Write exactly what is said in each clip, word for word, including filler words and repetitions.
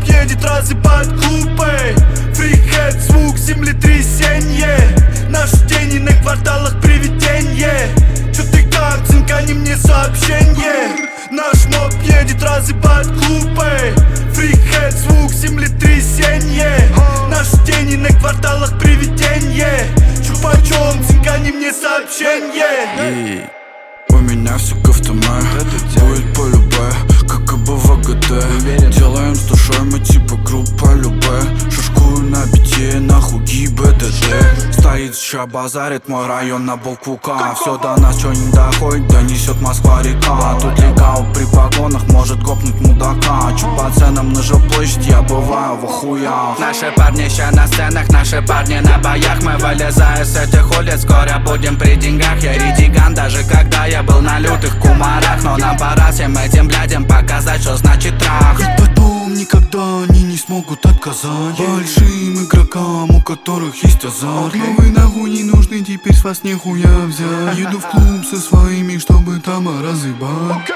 едет разъебать клубы. Фрикхед, звук землетрясенье. Наши тени на кварталах привиденье. Чё ты как, цинкани мне сообщенье. Наш моб едет разъебать клубы. Фрикхед, звук землетрясенье. Наши тени на кварталах привиденье. Чё почём, цинкани мне сообщенье. У меня все к автоме, будет по-любе, как и бы в АГТ. Делаем с душой, мы типа группа любэ. Шашкую на бите, нахуй ГИБДД. Стоит ща базарит мой район на букву К. Все до нас, что не доходит, донесет Москва-река. Тут легал при погонах, может гопнуть мудака. Чё по ценам на жилплощадь, я бываю в охуях. Наши парни ща на сценах, наши парни на боях. Мы вылезая с этих улиц, скоро будем при деньгах. Я редиган, даже когда я был на лютых кумарах. Но нам пора всем этим блядям показать, что значит трах. Ведь потом никогда они не смогут отказать большим игрокам, у которых есть азарт. Но вы нахуй не нужны, теперь с вас нихуя взять. Еду в клуб со своими, чтобы там разъебать.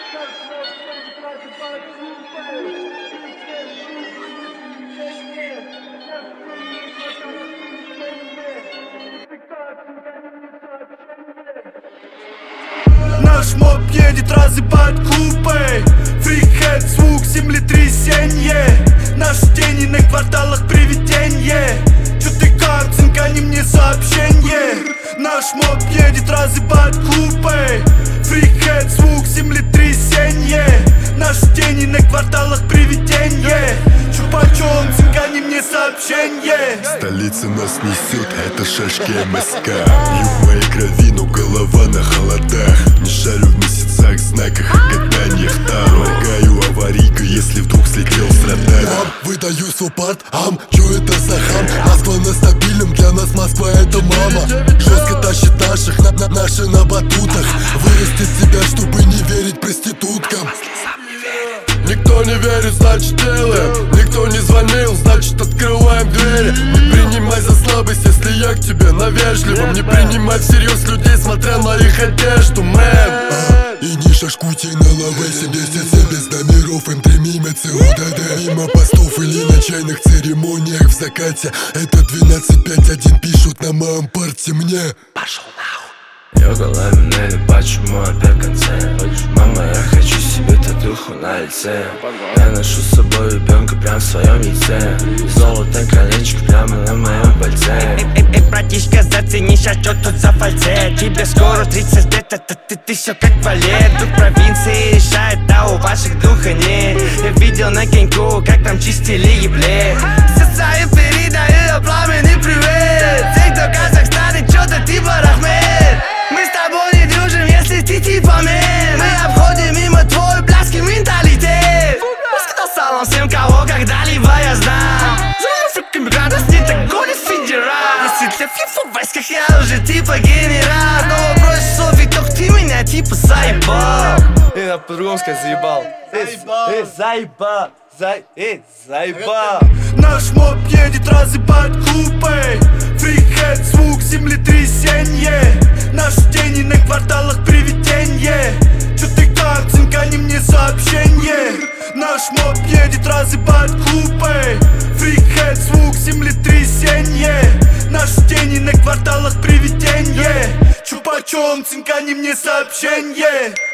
Наш моб едет разъебать клубы. Фрикхед, звук землетрясенье. Наши тени на кварталах привиденье. Чё ты как, цинкани мне сообщенье. Наш моб едет разъебать клубы. Фрикхед, звук землетрясенье. Наши тени на кварталах привиденье. Чё почём, цинкани мне сообщенье. Столица нас несет, это шашки МСК. Юг моей крови, но голова на холодах. Не шарю в месяцах, знаках и гаданиях там. Моргаю аварийка, если вдруг слетел с радара. Ам, выдаю суппорт, ам, чё это за хам? Москва на стабильном, для нас Москва это мама. Жестко тащит наших, на, на, наши на батутах. Вырастет себя, чтобы не верить проституткам. Никто не верит, значит делаем. Никто не звонил, значит открываем двери. Не принимай за слабость, если я к тебе на вежливом. Не принимай всерьез людей, смотря на их одежду, мэн. а, И не шашкуйте на лавесе, десять семь без номеров, эм три мимо ЦУДД. Мимо постов или на чайных церемониях в закате. Это двенадцать пять один пишут на моем парте мне. Пошел нахуй. Я голове, почему опять концерт? Мама, я хочу себе татуху на лице. Я ношу с собой ребенка прям в своем яйце. Золотое коленчик прямо на моем пальце. Эй, эй, эй, братишка, зацени, ща чё тут за фальцет? Тебе скоро тридцать лет, а ты, ты, ты всё как валет. Тут провинции решает, а у ваших духа нет. Я видел на Кеньку, как там чистили ебле. Сосаю, передаю пламенный привет. Те, кто в Казахстане, чё-то типа Рахмет. Мы с тобой не дружим, если ты типа мен. Мы обходим мимо твой блядский менталитет. Сказал салам всем, кого когда-либо я знал. За мигрантов не так гонит федерал. Если для фифа в войсках я уже типа генерал. Но вопрос Софи, только ты меня типа заебал. Эй, надо по-другому сказать, заебал. Эй, заебал. Зай... Эй, заебал. Наш моб едет разъебать клубы. Фрикхед, звук землетрясенье. Наши тени на кварталах привиденье. Чё ты как, цинкани мне сообщенье. Наш моб едет разъебать клубы. Фрикхед, звук землетрясенье. Наши тени на кварталах привиденье. Чё почём, цинкани мне сообщенье.